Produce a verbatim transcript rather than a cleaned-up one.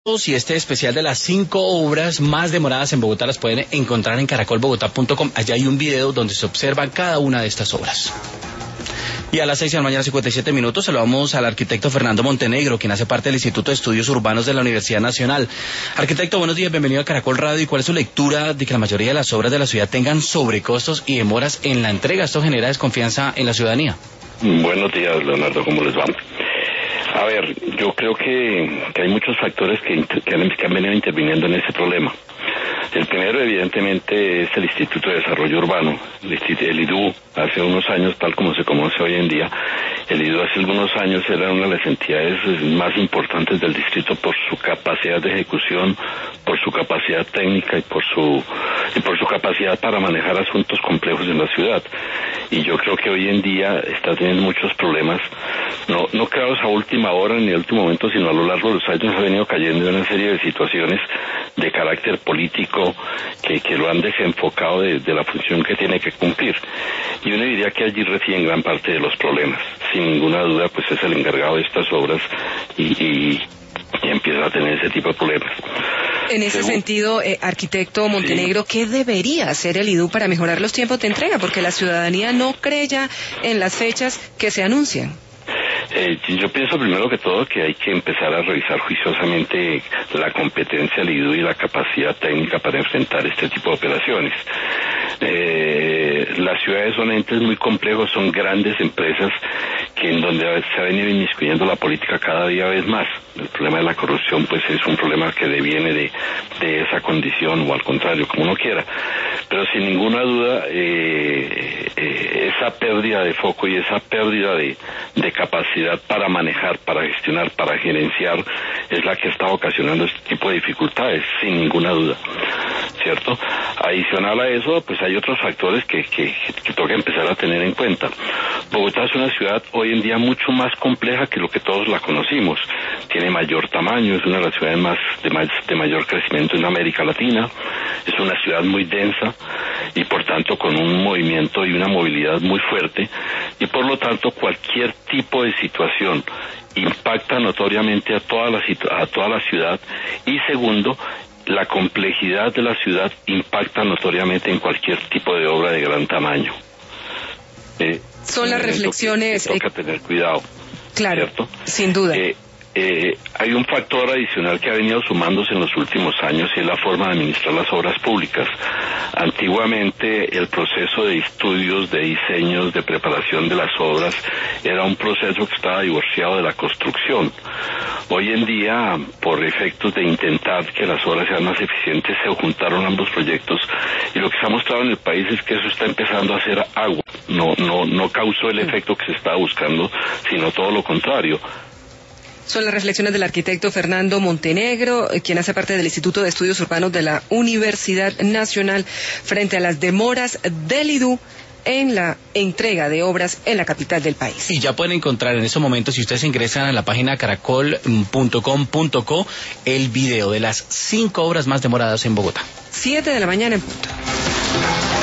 Y este especial de las cinco obras más demoradas en Bogotá las pueden encontrar en caracol bogotá punto com. Allá hay un video donde se observan cada una de estas obras. Y a las seis de la mañana, cincuenta y siete minutos, saludamos al arquitecto Fernando Montenegro, quien hace parte del Instituto de Estudios Urbanos de la Universidad Nacional. Arquitecto, buenos días, bienvenido a Caracol Radio. ¿Y cuál es su lectura de que la mayoría de las obras de la ciudad tengan sobrecostos y demoras en la entrega? ¿Esto genera desconfianza en la ciudadanía? Buenos días, Leonardo, ¿cómo les va? A ver, yo creo que, que hay muchos factores que, que, han, que han venido interviniendo en ese problema. El primero, evidentemente, es el Instituto de Desarrollo Urbano, el, el I D U. Hace unos años, tal como se conoce hoy en día, el I D U hace algunos años era una de las entidades más importantes del distrito por su capacidad de ejecución, por su capacidad técnica y por su y por su capacidad para manejar asuntos complejos en la ciudad. Y yo creo que hoy en día está teniendo muchos problemas, no no creados a última hora ni a último momento, sino a lo largo de los años ha venido cayendo en una serie de situaciones de carácter político que, que lo han desenfocado de, de la función que tiene que cumplir. Y uno diría que allí residen gran parte de los problemas. Sin ninguna duda, pues es el encargado de estas obras y, y, y empieza a tener ese tipo de problemas. En ese Según... sentido, eh, arquitecto Montenegro, sí. ¿Qué debería hacer el I D U para mejorar los tiempos de entrega? Porque la ciudadanía no cree ya en las fechas que se anuncian. Eh, yo pienso primero que todo que hay que empezar a revisar juiciosamente la competencia del I D U y la capacidad técnica para enfrentar este tipo de operaciones. Eh, las ciudades son entes muy complejos, son grandes empresas que en donde se ha venido inmiscuyendo la política cada día vez más. El problema de la corrupción pues es un problema que deviene de, de esa condición, o al contrario, como uno quiera. Pero sin ninguna duda eh, eh, esa pérdida de foco y esa pérdida de, de capacidad para manejar, para gestionar, para gerenciar es la que está ocasionando este tipo de dificultades, sin ninguna duda, ¿cierto? Adicional a eso, pues hay otros factores que, que, que toca empezar a tener en cuenta. Bogotá es una ciudad hoy en día mucho más compleja que lo que todos la conocimos. Tiene mayor tamaño, es una de las ciudades más de, más, de mayor crecimiento en América Latina, es una ciudad muy densa y por tanto con un movimiento y una movilidad muy fuerte, y por lo tanto cualquier tipo de situación impacta notoriamente a toda la, a toda la ciudad. Y segundo, la complejidad de la ciudad impacta notoriamente en cualquier tipo de obra de gran tamaño. Eh, Son las reflexiones... Toca tener cuidado. Claro, ¿cierto? Sin duda. Eh, eh, hay un factor adicional que ha venido sumándose en los últimos años y es la forma de administrar las obras públicas. Antiguamente el proceso de estudios, de diseños, de preparación de las obras era un proceso que estaba divorciado de la construcción. Hoy en día, por efectos de intentar que las obras sean más eficientes, se juntaron ambos proyectos y lo que se ha mostrado en el país es que eso está empezando a hacer agua. No, no, no causó el efecto que se estaba buscando, sino todo lo contrario. Son las reflexiones del arquitecto Fernando Montenegro, quien hace parte del Instituto de Estudios Urbanos de la Universidad Nacional, frente a las demoras del I D U en la entrega de obras en la capital del país. Y ya pueden encontrar en esos momentos, si ustedes ingresan a la página caracol punto com punto co, el video de las cinco obras más demoradas en Bogotá. Siete de la mañana en punto.